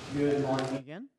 Good morning again.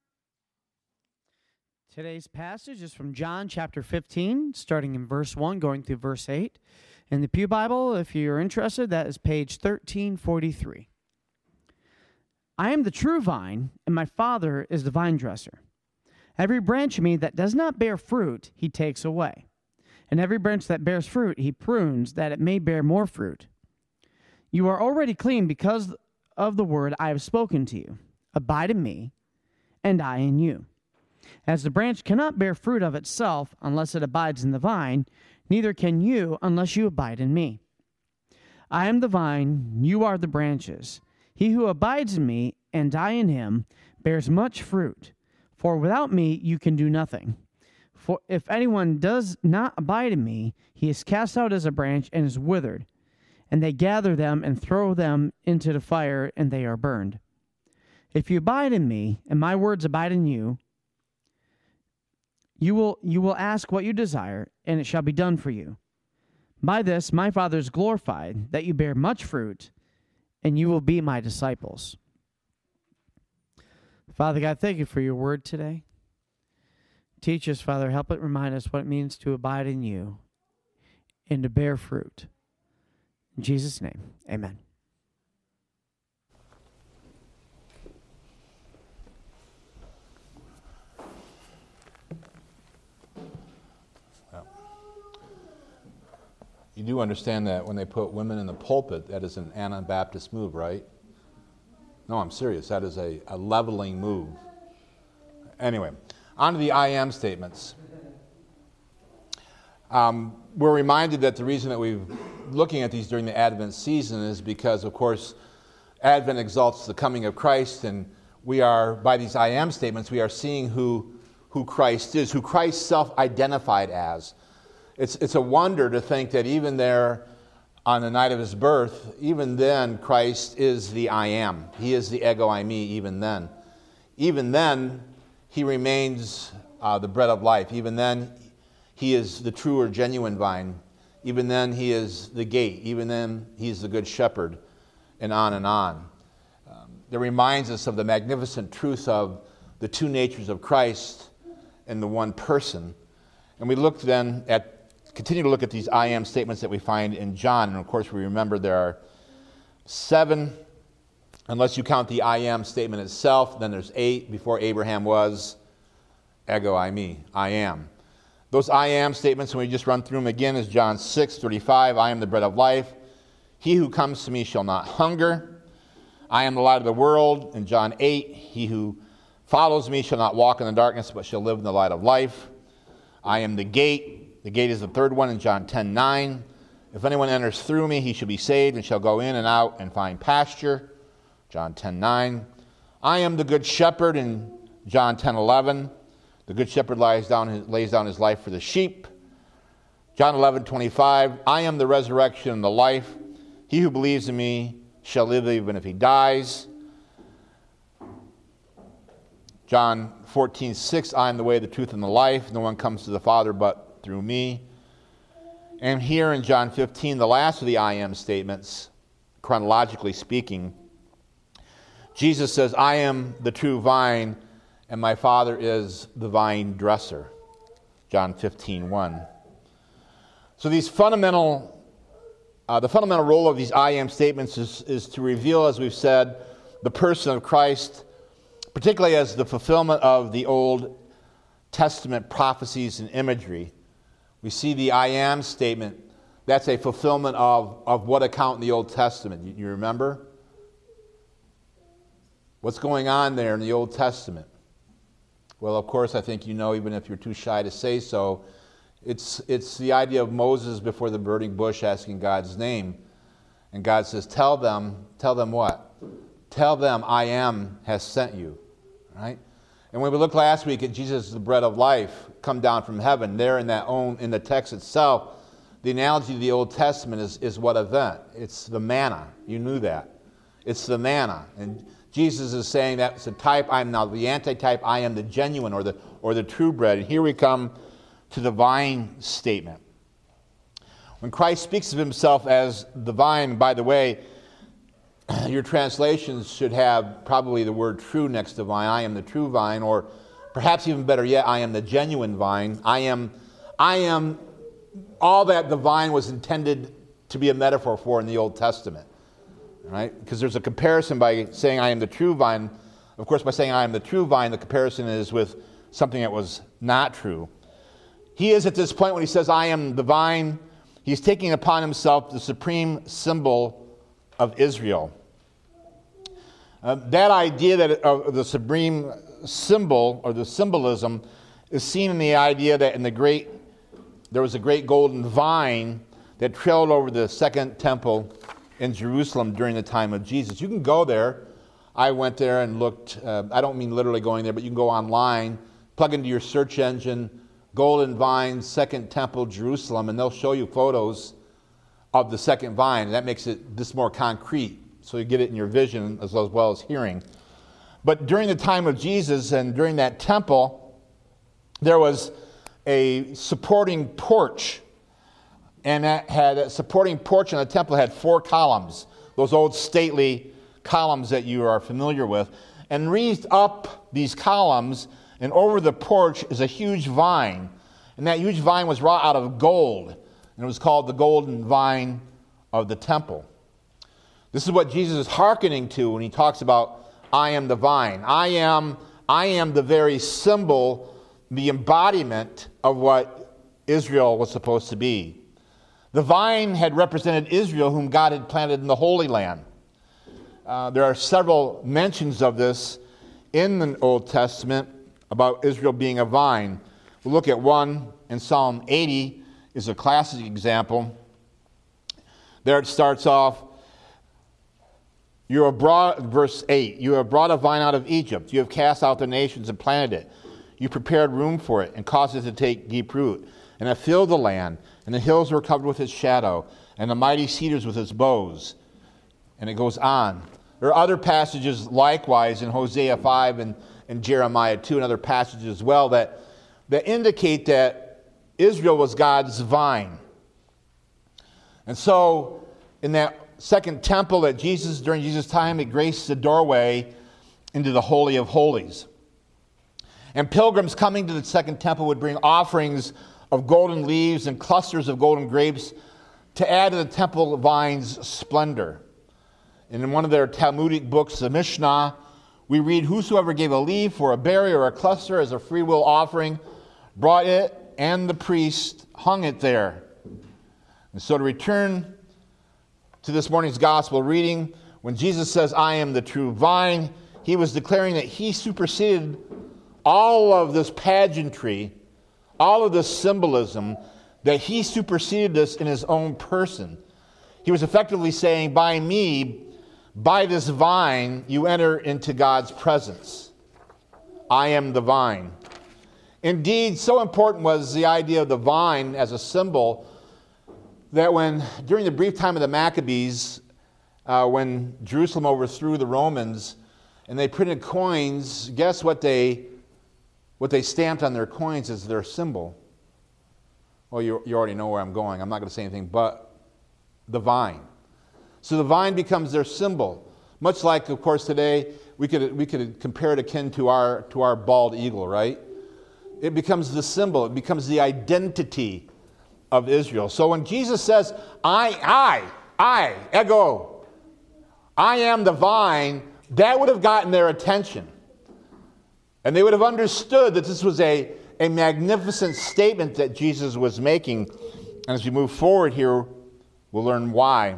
Today's passage is from John chapter 15, starting in verse 1, going through verse 8. In the Pew Bible, if you're interested, that is page 1343. I am the true vine, and my Father is the vine dresser. Every branch in me that does not bear fruit, he takes away. And every branch that bears fruit, he prunes, that it may bear more fruit. You are already clean because of the word I have spoken to you. Abide in me, and I in you. As the branch cannot bear fruit of itself unless it abides in the vine, neither can you unless you abide in me. I am the vine, you are the branches. He who abides in me, and I in him, bears much fruit. For without me you can do nothing. For if anyone does not abide in me, he is cast out as a branch and is withered. And they gather them and throw them into the fire, and they are burned. If you abide in me, and my words abide in you, you will ask what you desire, and it shall be done for you. By this my Father is glorified, that you bear much fruit, and you will be my disciples. Father God, thank you for your word today. Teach us, Father, help it remind us what it means to abide in you and to bear fruit. In Jesus' name, amen. You do understand that when they put women in the pulpit, that is an Anabaptist move, right? No, I'm serious. That is a leveling move. Anyway, on to the I am statements. We're reminded that the reason that we're looking at these during the Advent season is because, of course, Advent exalts the coming of Christ, and we are, by these I am statements, we are seeing who Christ is, who Christ self-identified as. It's a wonder to think that even there on the night of his birth, even then Christ is the I am. He is the ego eimi even then. Even then, he remains the bread of life. Even then, he is the true or genuine vine. Even then, he is the gate. Even then, he is the good shepherd, and on and on. That reminds us of the magnificent truth of the two natures of Christ and the one person. And we look then continue to look at these I am statements that we find in John. And of course, we remember there are 7, unless you count the I am statement itself. Then there's 8, before Abraham was, ego eimi, I am. Those I am statements, when we just run through them again, is John 6:35, I am the bread of life. He who comes to me shall not hunger. I am the light of the world. In John 8, he who follows me shall not walk in the darkness, but shall live in the light of life. I am the gate. The gate is the third one in John 10:9. If anyone enters through me, he shall be saved and shall go in and out and find pasture. John 10:9. I am the good shepherd in John 10:11. The good shepherd lays down his life for the sheep. John 11:25. I am the resurrection and the life. He who believes in me shall live even if he dies. John 14:6. I am the way, the truth, and the life. No one comes to the Father but through me. And here in John 15, the last of the I am statements, chronologically speaking, Jesus says, I am the true vine, and my Father is the vine dresser. John 15:1. So the fundamental role of these I am statements is to reveal, as we've said, the person of Christ, particularly as the fulfillment of the Old Testament prophecies and imagery. We see the I am statement. That's a fulfillment of what account in the Old Testament? You remember? What's going on there in the Old Testament? Well, of course, I think you know, even if you're too shy to say so, it's the idea of Moses before the burning bush asking God's name. And God says, tell them what? Tell them I am has sent you. Right? And when we looked last week at Jesus, the bread of life, come down from heaven, there in the text itself, the analogy of the Old Testament is what event? It's the manna. You knew that. It's the manna. And Jesus is saying that's the type, I'm now the antitype, I am the genuine or the true bread. And here we come to the vine statement. When Christ speaks of himself as the vine, by the way, your translations should have probably the word true next to vine. I am the true vine, or perhaps even better yet, I am the genuine vine. I am all that the vine was intended to be a metaphor for in the Old Testament. Right? Because there's a comparison by saying I am the true vine. Of course, by saying I am the true vine, the comparison is with something that was not true. He is at this point when he says, I am the vine, he's taking upon himself the supreme symbol of Israel. That idea that of the supreme symbol, or the symbolism, is seen in the idea that there was a great golden vine that trailed over the second temple in Jerusalem during the time of Jesus. You can go there. I went there and looked. I don't mean literally going there, but you can go online, plug into your search engine, Golden Vine, Second Temple, Jerusalem, and they'll show you photos of the second vine. And that makes it this more concrete, so you get it in your vision as well as hearing. But during the time of Jesus and during that temple, there was a supporting porch. And that supporting porch in the temple had 4 columns, those old stately columns that you are familiar with. And wreathed up these columns and over the porch is a huge vine. And that huge vine was wrought out of gold. And it was called the golden vine of the temple. This is what Jesus is hearkening to when he talks about, I am the vine. I am the very symbol, the embodiment of what Israel was supposed to be. The vine had represented Israel, whom God had planted in the Holy Land. There are several mentions of this in the Old Testament about Israel being a vine. We'll look at one in Psalm 80 is a classic example. There it starts off, verse 8, you have brought a vine out of Egypt. You have cast out the nations and planted it. You prepared room for it and caused it to take deep root. And have filled the land, and the hills were covered with its shadow, and the mighty cedars with its boughs. And it goes on. There are other passages likewise in Hosea 5 and Jeremiah 2 and other passages as well that indicate that Israel was God's vine. And so in that second temple that during Jesus' time, it graced the doorway into the Holy of Holies. And pilgrims coming to the second temple would bring offerings of golden leaves and clusters of golden grapes to add to the temple vine's splendor. And in one of their Talmudic books, the Mishnah, we read, whosoever gave a leaf or a berry or a cluster as a free will offering brought it, and the priest hung it there. And so to return to this morning's gospel reading, when Jesus says, I am the true vine, he was declaring that he superseded all of this pageantry, all of this symbolism, that he superseded this in his own person. He was effectively saying, by me, by this vine, you enter into God's presence. I am the vine. Indeed, so important was the idea of the vine as a symbol that during the brief time of the Maccabees, when Jerusalem overthrew the Romans and they printed coins, guess what they stamped on their coins as their symbol? Well, you already know where I'm going. I'm not going to say anything but the vine. So the vine becomes their symbol. Much like, of course, today we could compare it akin to our bald eagle, right? It becomes the symbol. It becomes the identity of Israel. So when Jesus says, I, ego, I am the vine, that would have gotten their attention. And they would have understood that this was a magnificent statement that Jesus was making. And as we move forward here, we'll learn why.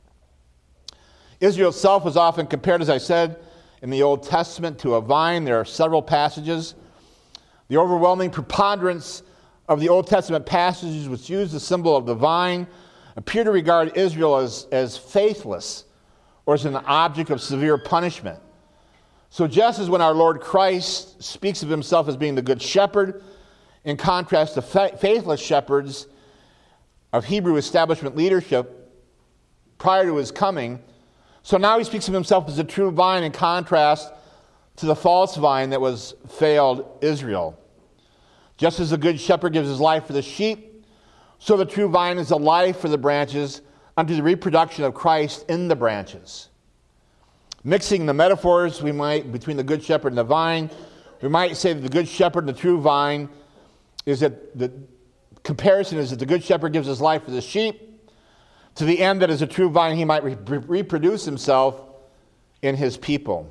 Israel itself was often compared, as I said, in the Old Testament to a vine. There are several passages. The overwhelming preponderance of the Old Testament passages which use the symbol of the vine appear to regard Israel as faithless or as an object of severe punishment. So just as when our Lord Christ speaks of himself as being the good shepherd, in contrast to faithless shepherds of Hebrew establishment leadership prior to his coming, so now he speaks of himself as a true vine in contrast to the false vine that was failed Israel. Just as the good shepherd gives his life for the sheep, so the true vine is a life for the branches unto the reproduction of Christ in the branches. Mixing the metaphors, we might, between the good shepherd and the vine, we might say that the good shepherd and the true vine is that the comparison is that the good shepherd gives his life for the sheep, to the end that as a true vine he might reproduce himself in his people.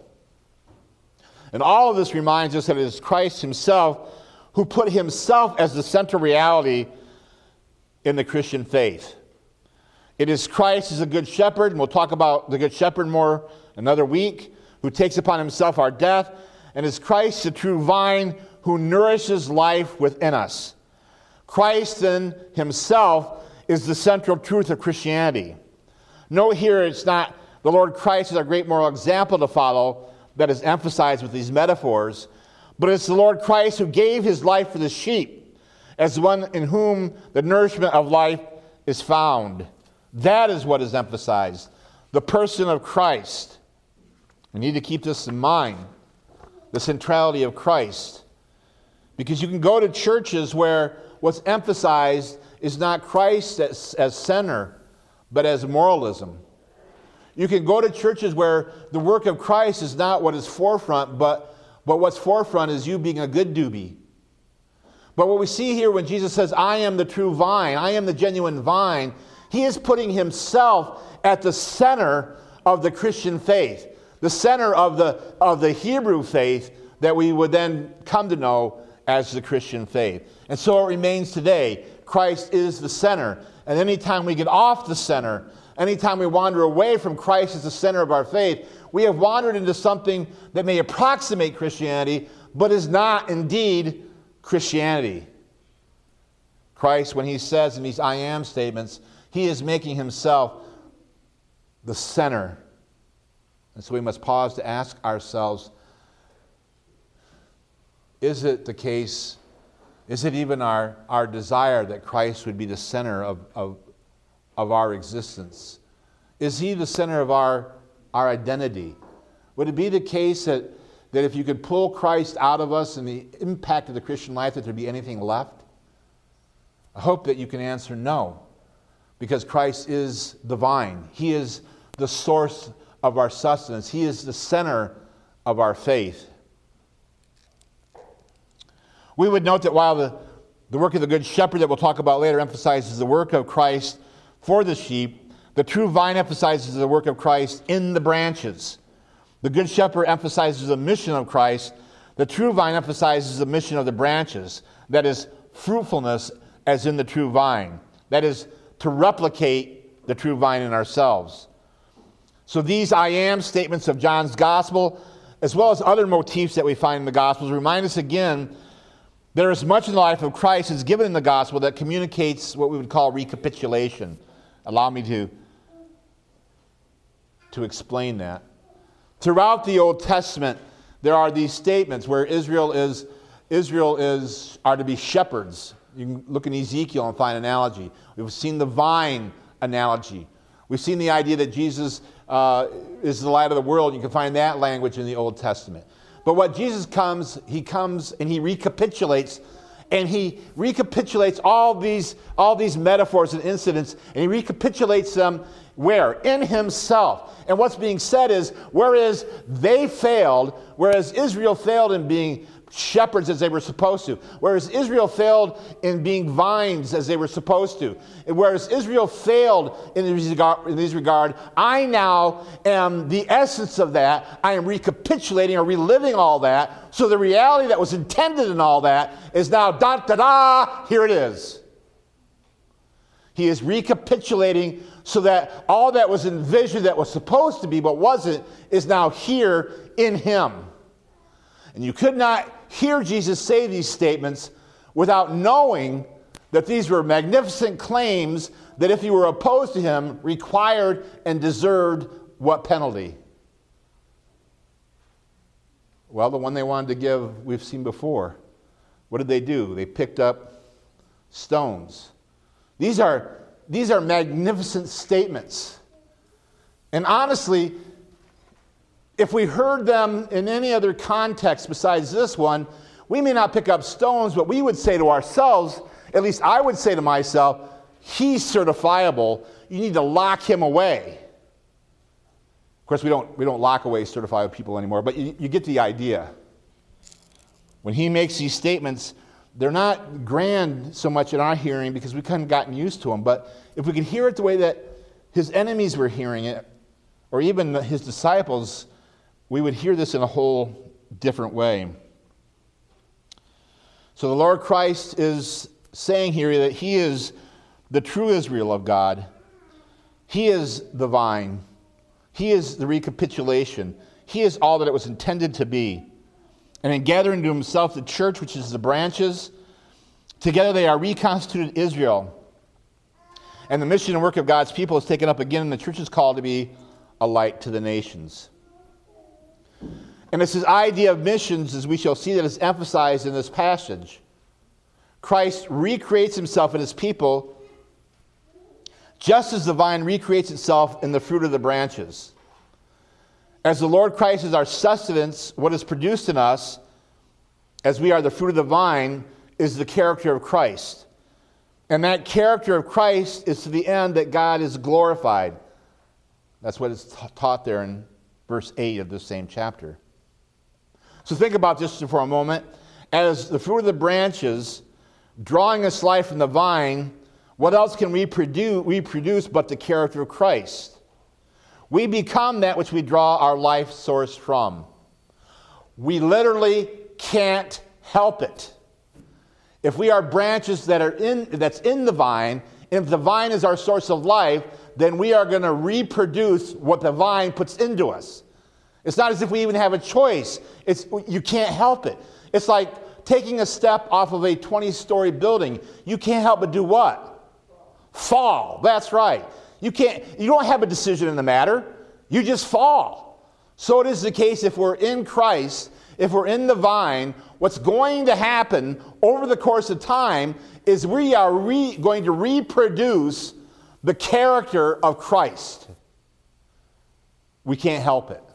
And all of this reminds us that it is Christ himself who put himself as the central reality in the Christian faith. It is Christ as a good shepherd, and we'll talk about the good shepherd more another week, who takes upon himself our death, and it's Christ the true vine who nourishes life within us. Christ then himself is the central truth of Christianity. Note here, it's not the Lord Christ is our great moral example to follow that is emphasized with these metaphors, but it's the Lord Christ who gave his life for the sheep as the one in whom the nourishment of life is found. That is what is emphasized, the person of Christ. We need to keep this in mind, the centrality of Christ. Because you can go to churches where what's emphasized is not Christ as center, but as moralism. You can go to churches where the work of Christ is not what is forefront, but what's forefront is you being a good doobie. But what we see here when Jesus says, I am the true vine, I am the genuine vine, he is putting himself at the center of the Christian faith, the center of the Hebrew faith that we would then come to know as the Christian faith. And so it remains today. Christ is the center. And anytime we get off the center, anytime we wander away from Christ as the center of our faith, we have wandered into something that may approximate Christianity, but is not indeed Christianity. Christ, when he says in these I am statements, he is making himself the center. And so we must pause to ask ourselves, is it the case, is it even our desire that Christ would be the center of our existence? Is he the center of our identity? Would it be the case that if you could pull Christ out of us and the impact of the Christian life, that there'd be anything left? I hope that you can answer no, because Christ is the vine. He is the source of our sustenance. He is the center of our faith. We would note that while the work of the Good Shepherd that we'll talk about later emphasizes the work of Christ for the sheep, the true vine emphasizes the work of Christ in the branches. The Good Shepherd emphasizes the mission of Christ. The true vine emphasizes the mission of the branches. That is, fruitfulness as in the true vine. That is, to replicate the true vine in ourselves. So these I am statements of John's gospel, as well as other motifs that we find in the gospels, remind us again there is much in the life of Christ that's given in the gospel that communicates what we would call recapitulation. Allow me to explain that. Throughout the Old Testament, there are these statements where Israel are to be shepherds. You can look in Ezekiel and find an analogy. We've seen the vine analogy. We've seen the idea that Jesus is the light of the world. You can find that language in the Old Testament. But what Jesus comes and he recapitulates, all these metaphors and incidents, and he recapitulates them where? In himself. And what's being said is, whereas Israel failed in being shepherds as they were supposed to, whereas Israel failed in being vines as they were supposed to, and whereas Israel failed in this regard, I now am the essence of that. I am recapitulating or reliving all that, so the reality that was intended in all that is now here it is. He is recapitulating so that all that was envisioned that was supposed to be but wasn't is now here in him. And you could not hear Jesus say these statements without knowing that these were magnificent claims that if you were opposed to him required and deserved what penalty? Well, the one they wanted to give we've seen before. What did they do? They picked up stones. These are magnificent statements. And honestly, if we heard them in any other context besides this one, we may not pick up stones, but we would say to ourselves, at least I would say to myself, he's certifiable. You need to lock him away. Of course, we don't lock away certified people anymore, but you get the idea. When he makes these statements, they're not grand so much in our hearing because we've kind of gotten used to them, but if we could hear it the way that his enemies were hearing it, or even his disciples, we would hear this in a whole different way. So the Lord Christ is saying here that he is the true Israel of God. He is the vine. He is the recapitulation. He is all that it was intended to be. And in gathering to himself the church, which is the branches, together they are reconstituted Israel. And the mission and work of God's people is taken up again, and the church is called to be a light to the nations. And it's this idea of missions, as we shall see, that is emphasized in this passage. Christ recreates himself in his people just as the vine recreates itself in the fruit of the branches. As the Lord Christ is our sustenance, what is produced in us, as we are the fruit of the vine, is the character of Christ. And that character of Christ is to the end that God is glorified. That's what is taught there in verse 8 of this same chapter. So think about this for a moment. As the fruit of the branches, drawing us life from the vine, what else can we produce but the character of Christ? We become that which we draw our life source from. We literally can't help it. If we are branches that's in the vine, and if the vine is our source of life, then we are going to reproduce what the vine puts into us. It's not as if we even have a choice. You can't help it. It's like taking a step off of a 20-story building. You can't help but do what? Fall. That's right. You don't have a decision in the matter. You just fall. So it is the case if we're in Christ, if we're in the vine, what's going to happen over the course of time is we are going to reproduce the character of Christ. We can't help it.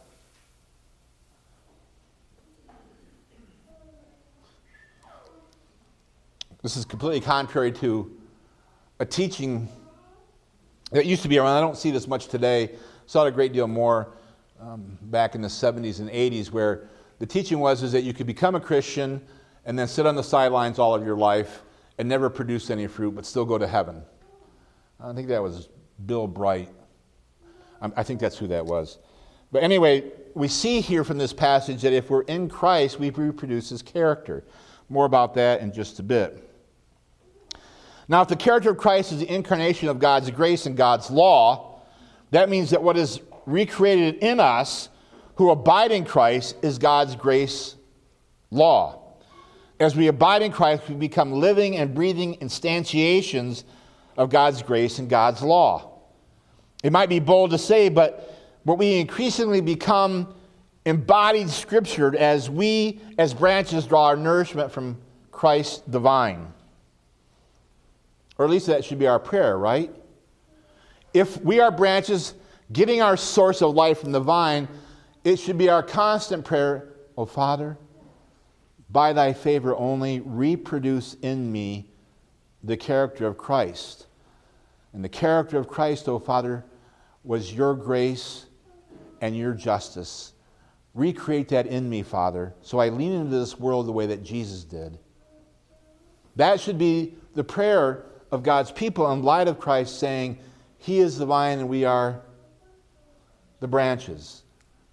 This is completely contrary to a teaching that used to be around. I don't see this much today. Saw it a great deal more back in the 70s and 80s, where the teaching was that you could become a Christian and then sit on the sidelines all of your life and never produce any fruit, but still go to heaven. I think that was Bill Bright. I think that's who that was. But anyway, we see here from this passage that if we're in Christ, we reproduce his character. More about that in just a bit. Now, if the character of Christ is the incarnation of God's grace and God's law, that means that what is recreated in us who abide in Christ is God's grace law. As we abide in Christ, we become living and breathing instantiations of God's grace and God's law. It might be bold to say, but we increasingly become embodied Scripture as we, as branches, draw our nourishment from Christ the vine. Or at least that should be our prayer, right? If we are branches getting our source of life from the vine, it should be our constant prayer, "O Father, by thy favor only reproduce in me the character of Christ." And the character of Christ, O Father, was your grace and your justice. Recreate that in me, Father, so I lean into this world the way that Jesus did. That should be the prayer of God's people in light of Christ saying, he is the vine and we are the branches.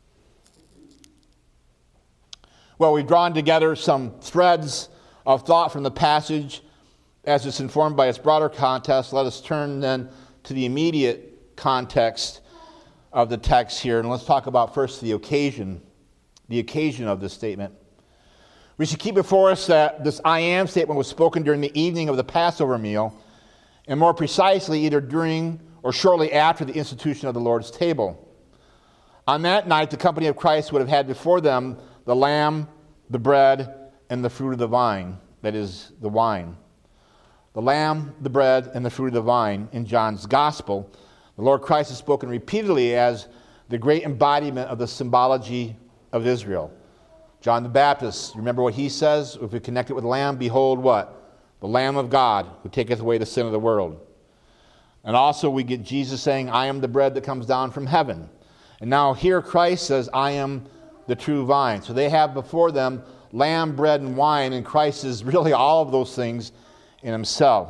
Well, we've drawn together some threads of thought from the passage as it's informed by its broader context. Let us turn then to the immediate context of the text here, and let's talk about first the occasion of this statement. We should keep before us that this I am statement was spoken during the evening of the Passover meal, and more precisely, either during or shortly after the institution of the Lord's table. On that night, the company of Christ would have had before them the lamb, the bread, and the fruit of the vine, that is, the wine. The lamb, the bread, and the fruit of the vine. In John's Gospel, the Lord Christ is spoken repeatedly as the great embodiment of the symbology of Israel. John the Baptist, remember what he says? If we connect it with the lamb, behold what? The Lamb of God who taketh away the sin of the world. And also we get Jesus saying, I am the bread that comes down from heaven. And now here Christ says, I am the true vine. So they have before them lamb, bread, and wine, and Christ is really all of those things in himself.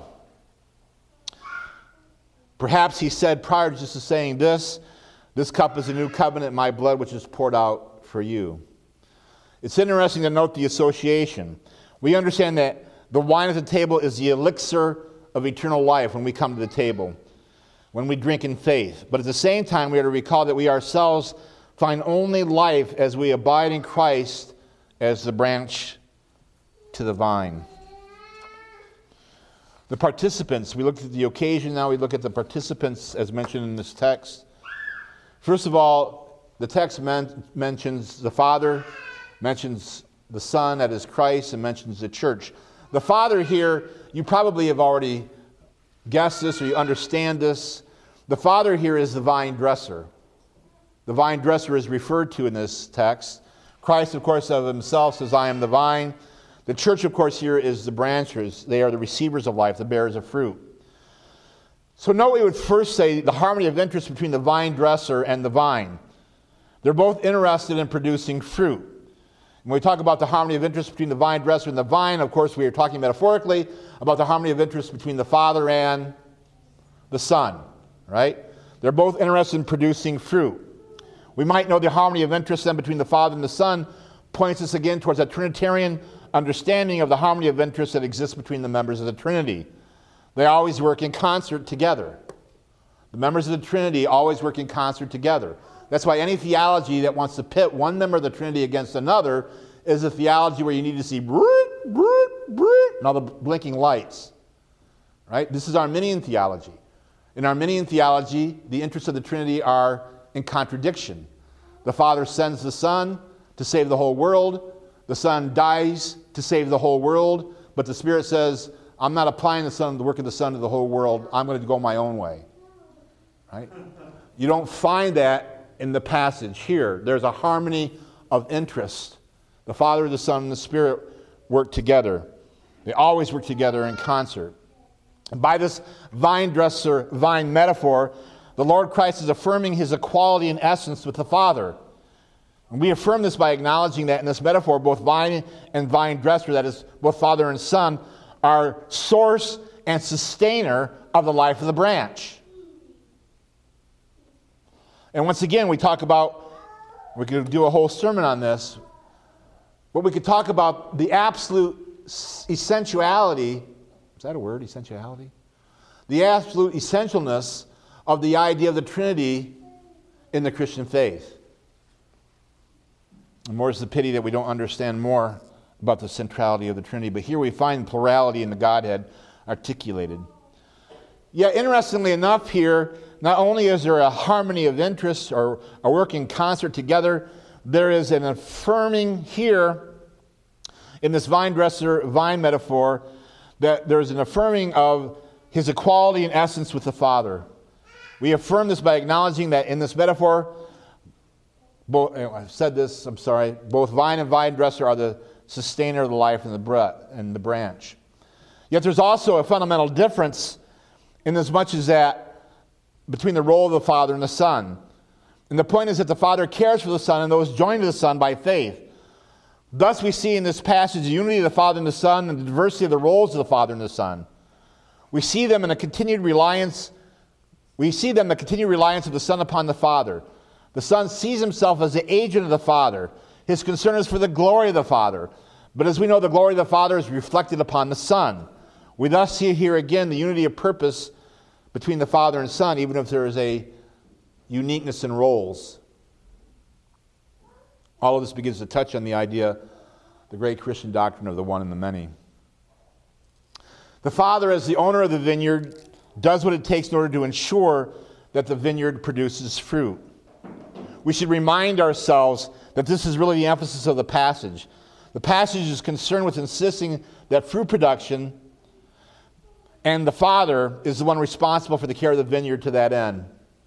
Perhaps he said prior to just saying this cup is a new covenant in my blood which is poured out for you. It's interesting to note the association. We understand that the wine at the table is the elixir of eternal life when we come to the table, when we drink in faith. But at the same time, we are to recall that we ourselves find only life as we abide in Christ as the branch to the vine. The participants, we looked at the occasion, now we look at the participants as mentioned in this text. First of all, the text mentions the Father, mentions the Son, that is Christ, and mentions the church. The Father here, you probably have already guessed this or you understand this. The Father here is the vine dresser. The vine dresser is referred to in this text. Christ, of course, of himself says, I am the vine. The church, of course, here is the branches. They are the receivers of life, the bearers of fruit. So note we would first say the harmony of interest between the vine dresser and the vine. They're both interested in producing fruit. When we talk about the harmony of interest between the vine dresser and the vine, of course, we are talking metaphorically about the harmony of interest between the Father and the Son, right? They're both interested in producing fruit. We might know the harmony of interest then between the Father and the Son points us again towards a Trinitarian understanding of the harmony of interest that exists between the members of the Trinity. They always work in concert together. The members of the Trinity always work in concert together. That's why any theology that wants to pit one member of the Trinity against another is a theology where you need to see and all the blinking lights. Right? This is Arminian theology. In Arminian theology, the interests of the Trinity are in contradiction. The Father sends the Son to save the whole world. The Son dies to save the whole world. But the Spirit says, I'm not applying the work of the Son to the whole world. I'm going to go my own way. Right? You don't find that in the passage here. There's a harmony of interest. The Father, the Son, and the Spirit work together. They always work together in concert. And by this vine dresser, vine metaphor, the Lord Christ is affirming his equality in essence with the Father. And we affirm this by acknowledging that in this metaphor, both vine and vine dresser, that is, both Father and Son, are source and sustainer of the life of the branch. And once again, we talk about, we could do a whole sermon on this, but we could talk about the absolute essentiality, is that a word, essentiality? The absolute essentialness of the idea of the Trinity in the Christian faith. And more is the pity that we don't understand more about the centrality of the Trinity, but here we find plurality in the Godhead articulated. Yet, interestingly enough here, not only is there a harmony of interests or a work in concert together, there is an affirming here in this vine dresser, vine metaphor, that there's an affirming of his equality in essence with the Father. We affirm this by acknowledging that in this metaphor, I've said this, I'm sorry, both vine and vine dresser are the sustainer of the life and the branch. Yet there's also a fundamental difference in as much as that between the role of the Father and the Son. And the point is that the Father cares for the Son and those joined to the Son by faith. Thus we see in this passage the unity of the Father and the Son and the diversity of the roles of the Father and the Son. We see them in a continued reliance. We see them in the continued reliance of the Son upon the Father. The Son sees himself as the agent of the Father. His concern is for the glory of the Father. But as we know, the glory of the Father is reflected upon the Son. We thus see here again the unity of purpose between the Father and Son, even if there is a uniqueness in roles. All of this begins to touch on the idea, the great Christian doctrine of the one and the many. The Father, as the owner of the vineyard, does what it takes in order to ensure that the vineyard produces fruit. We should remind ourselves that this is really the emphasis of the passage. The passage is concerned with insisting that fruit production, and the Father is the one responsible for the care of the vineyard to that end.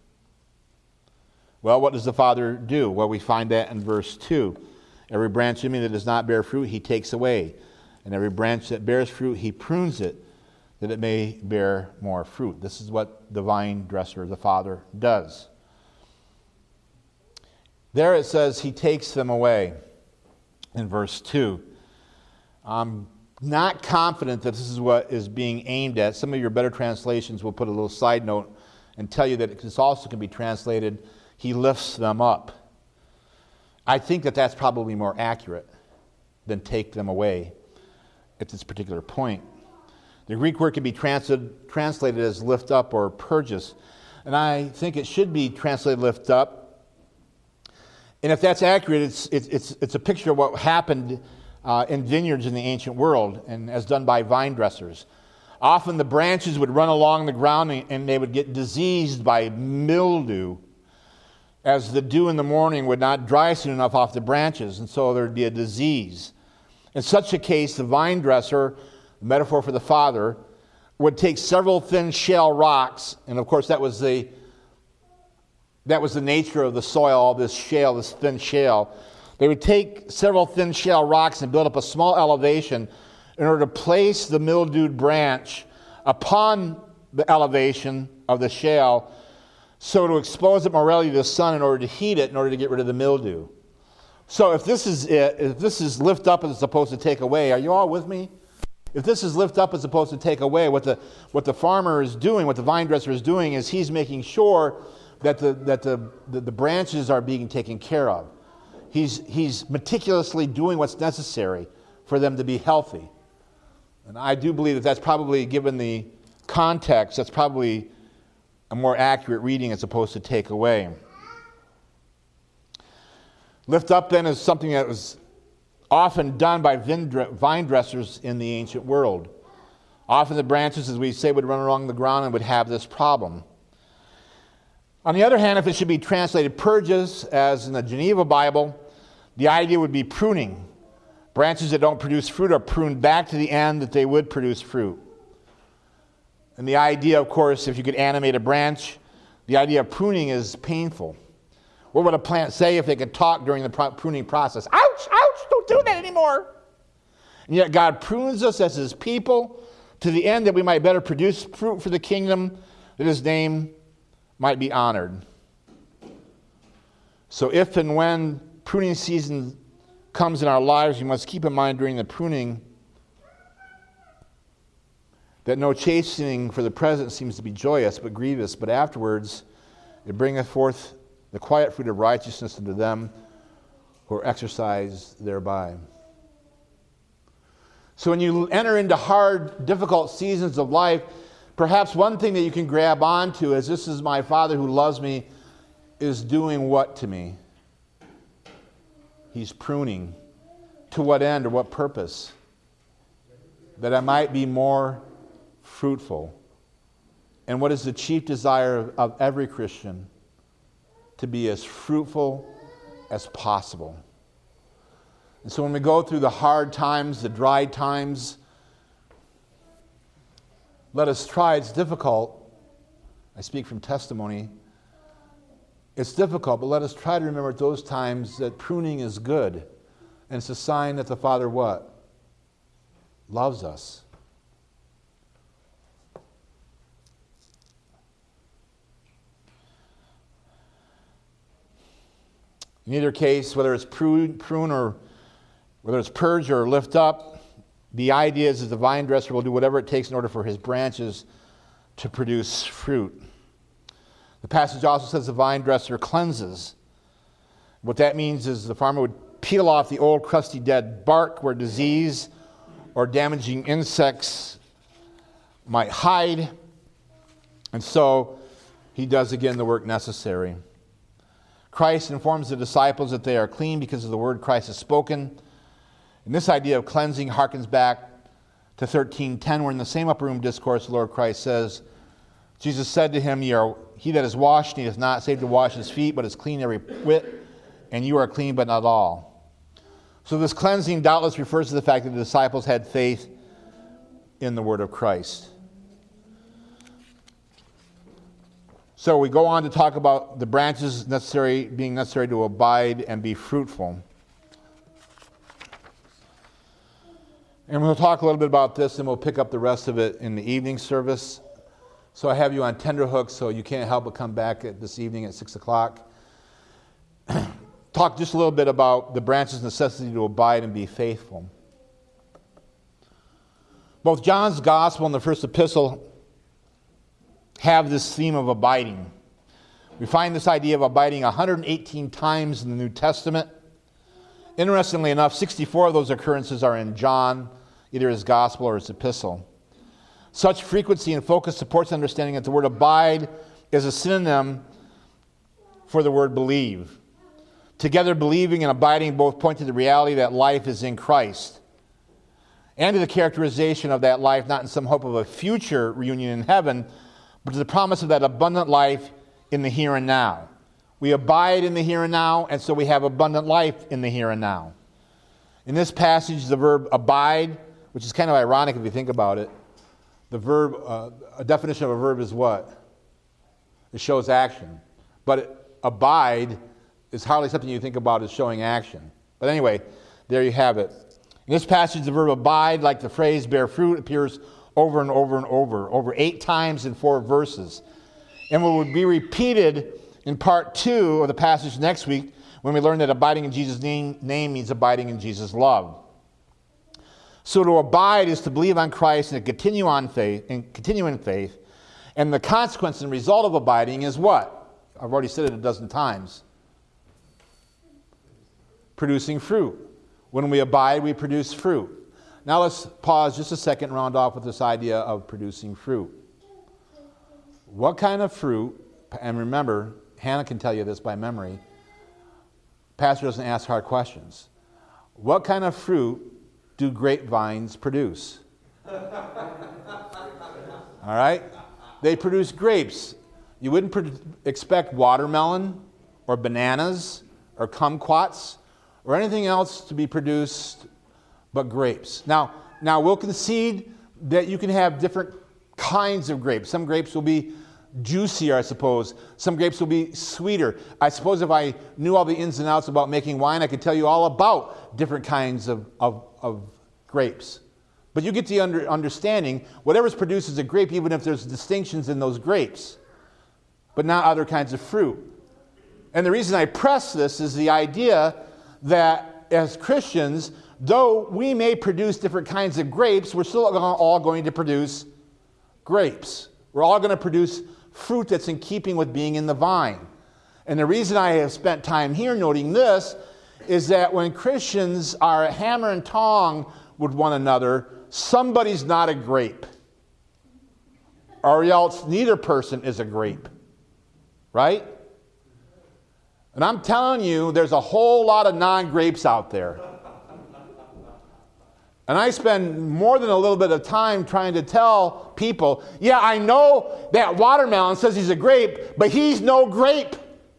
Well, what does the Father do? Well, we find that in verse 2. Every branch in me that does not bear fruit, he takes away. And every branch that bears fruit, he prunes it, that it may bear more fruit. This is what the vine dresser, the Father, does. There it says he takes them away in verse 2. I'm not confident that this is what is being aimed at. Some of your better translations will put a little side note and tell you that this also can be translated, he lifts them up. I think that that's probably more accurate than take them away at this particular point. The Greek word can be translated as lift up or purges. And I think it should be translated lift up. And if that's accurate, it's a picture of what happened in vineyards in the ancient world and as done by vine dressers. Often the branches would run along the ground and they would get diseased by mildew, as the dew in the morning would not dry soon enough off the branches, and so there would be a disease. In such a case, the vine dresser, the metaphor for the Father, would take several thin shale rocks, and of course that was the nature of the soil, this shale, this thin shale. They would take several thin shale rocks and build up a small elevation in order to place the mildewed branch upon the elevation of the shale, so to expose it more readily to the sun in order to heat it, in order to get rid of the mildew. So if this is it, if this is lift up as opposed to take away, are you all with me? If this is lift up as opposed to take away, what the farmer is doing, what the vine dresser is doing, is he's making sure that the branches are being taken care of. He's meticulously doing what's necessary for them to be healthy. And I do believe that that's probably, given the context, that's probably a more accurate reading as opposed to take away. Lift up then is something that was often done by vine dressers in the ancient world. Often the branches, as we say, would run along the ground and would have this problem. On the other hand, if it should be translated purges, as in the Geneva Bible, the idea would be pruning. Branches that don't produce fruit are pruned back to the end that they would produce fruit. And the idea, of course, if you could animate a branch, the idea of pruning is painful. What would a plant say if they could talk during the pruning process? Ouch, ouch, don't do that anymore. And yet God prunes us as his people to the end that we might better produce fruit for the kingdom, that his name might be honored. So if and when pruning season comes in our lives, we must keep in mind during the pruning that no chastening for the present seems to be joyous, but grievous, but afterwards it bringeth forth the quiet fruit of righteousness unto them who are exercised thereby. So when you enter into hard, difficult seasons of life, perhaps one thing that you can grab onto is, this is my Father who loves me, is doing what to me? He's pruning. To what end or what purpose? That I might be more fruitful. And what is the chief desire of every Christian? To be as fruitful as possible. And so when we go through the hard times, the dry times, let us try. It's difficult. I speak from testimony. It's difficult, but let us try to remember at those times that pruning is good. And it's a sign that the Father what? Loves us. In either case, whether it's prune or whether it's purge or lift up, the idea is that the vine dresser will do whatever it takes in order for his branches to produce fruit. The passage also says the vine dresser cleanses. What that means is the farmer would peel off the old, crusty, dead bark where disease or damaging insects might hide. And so he does again the work necessary. Christ informs the disciples that they are clean because of the word Christ has spoken. And this idea of cleansing harkens back to 13:10, where in the same upper room discourse, the Lord Christ says, Jesus said to him, he that is washed needeth not save to wash his feet, but is clean every whit, and you are clean, but not all. So this cleansing doubtless refers to the fact that the disciples had faith in the word of Christ. So we go on to talk about the branches being necessary to abide and be fruitful. And we'll talk a little bit about this, and we'll pick up the rest of it in the evening service. So I have you on tenterhooks, so you can't help but come back this evening at 6 o'clock. talk just a little bit about the branch's necessity to abide and be faithful. Both John's gospel and the first epistle have this theme of abiding. We find this idea of abiding 118 times in the New Testament. Interestingly enough, 64 of those occurrences are in John, either his gospel or his epistle. Such frequency and focus supports understanding that the word abide is a synonym for the word believe. Together, believing and abiding both point to the reality that life is in Christ and to the characterization of that life not in some hope of a future reunion in heaven, but to the promise of that abundant life in the here and now. We abide in the here and now, and so we have abundant life in the here and now. In this passage, the verb abide, which is kind of ironic if you think about it, the verb, a definition of a verb is what? It shows action. But abide is hardly something you think about as showing action. But anyway, there you have it. In this passage, the verb abide, like the phrase bear fruit, appears over and over and over 8 times in 4 verses. And will be repeated in part 2 of the passage next week when we learn that abiding in Jesus' name means abiding in Jesus' love. So to abide is to believe on Christ and to continue in faith. And the consequence and result of abiding is what? I've already said it a dozen times. Producing fruit. When we abide, we produce fruit. Now let's pause just a second and round off with this idea of producing fruit. What kind of fruit, and remember, Hannah can tell you this by memory, pastor doesn't ask hard questions. What kind of fruit do grapevines produce? All right? They produce grapes. You wouldn't expect watermelon or bananas or kumquats or anything else to be produced but grapes. Now we'll concede that you can have different kinds of grapes. Some grapes will be juicier, I suppose. Some grapes will be sweeter. I suppose if I knew all the ins and outs about making wine, I could tell you all about different kinds of grapes. But you get the understanding, whatever's produced is a grape, even if there's distinctions in those grapes, but not other kinds of fruit. And the reason I press this is the idea that as Christians, though we may produce different kinds of grapes, we're still all going to produce grapes. We're all going to produce fruit that's in keeping with being in the vine. And the reason I have spent time here noting this is that when Christians are hammer and tong with one another, somebody's not a grape. Or else neither person is a grape. Right? And I'm telling you, there's a whole lot of non-grapes out there. And I spend more than a little bit of time trying to tell people, yeah, I know that watermelon says he's a grape, but he's no grape.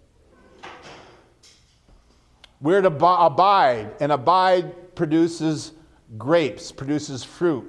We're to abide, and abide produces grapes, produces fruit.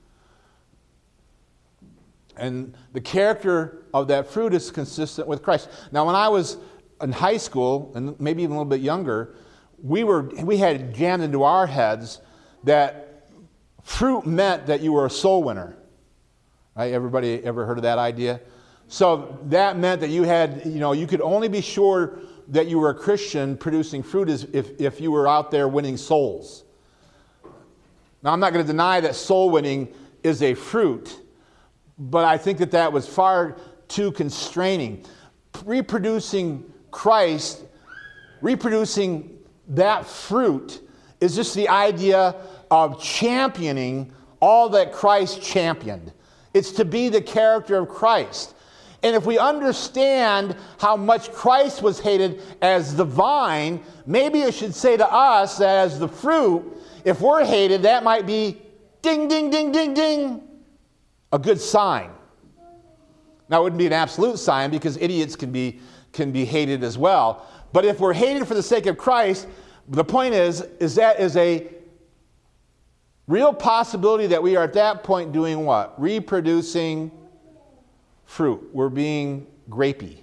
And the character of that fruit is consistent with Christ. Now, when I was in high school, and maybe even a little bit younger, we had jammed into our heads that fruit meant that you were a soul winner. Right? Everybody ever heard of that idea? So that meant that you could only be sure that you were a Christian producing fruit if you were out there winning souls. Now, I'm not going to deny that soul winning is a fruit, but I think that was far too constraining. Reproducing Christ, reproducing that fruit is just the idea of championing all that Christ championed. It's to be the character of Christ. And if we understand how much Christ was hated as the vine, maybe it should say to us that as the fruit, if we're hated, that might be ding, ding, ding, ding, ding, a good sign. Now, it wouldn't be an absolute sign because idiots can be hated as well. But if we're hated for the sake of Christ, the point is that is a real possibility that we are at that point doing what? Reproducing fruit. We're being grapey.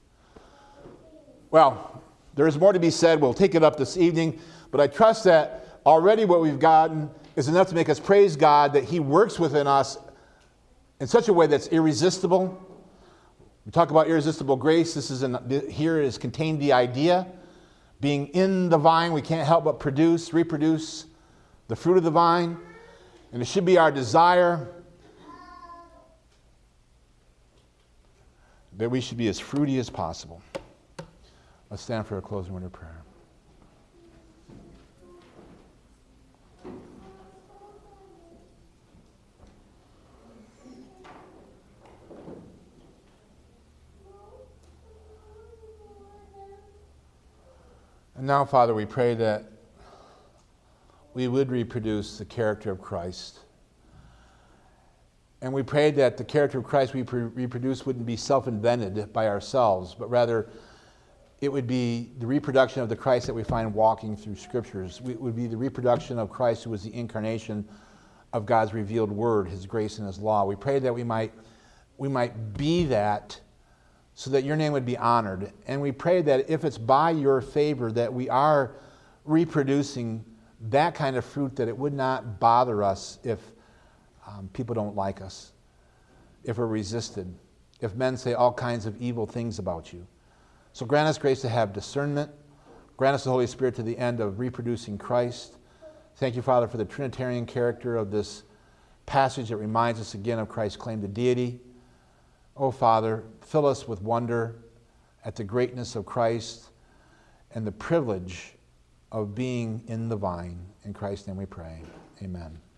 Well, there is more to be said. We'll take it up this evening. But I trust that already what we've gotten is enough to make us praise God that He works within us in such a way that's irresistible. We talk about irresistible grace. Here is contained the idea. Being in the vine, we can't help but reproduce the fruit of the vine. And it should be our desire that we should be as fruity as possible. Let's stand for a closing word of prayer. And now, Father, we pray that we would reproduce the character of Christ. And we pray that the character of Christ we reproduce wouldn't be self-invented by ourselves, but rather it would be the reproduction of the Christ that we find walking through Scriptures. It would be the reproduction of Christ who was the incarnation of God's revealed Word, His grace and His law. We pray that we might be that so that your name would be honored. And we pray that if it's by your favor that we are reproducing that kind of fruit, that it would not bother us if people don't like us, if we're resisted, if men say all kinds of evil things about you. So grant us grace to have discernment. Grant us the Holy Spirit to the end of reproducing Christ. Thank you, Father, for the Trinitarian character of this passage that reminds us again of Christ's claim to deity. Oh, Father, fill us with wonder at the greatness of Christ and the privilege of being in the vine. In Christ's name we pray. Amen.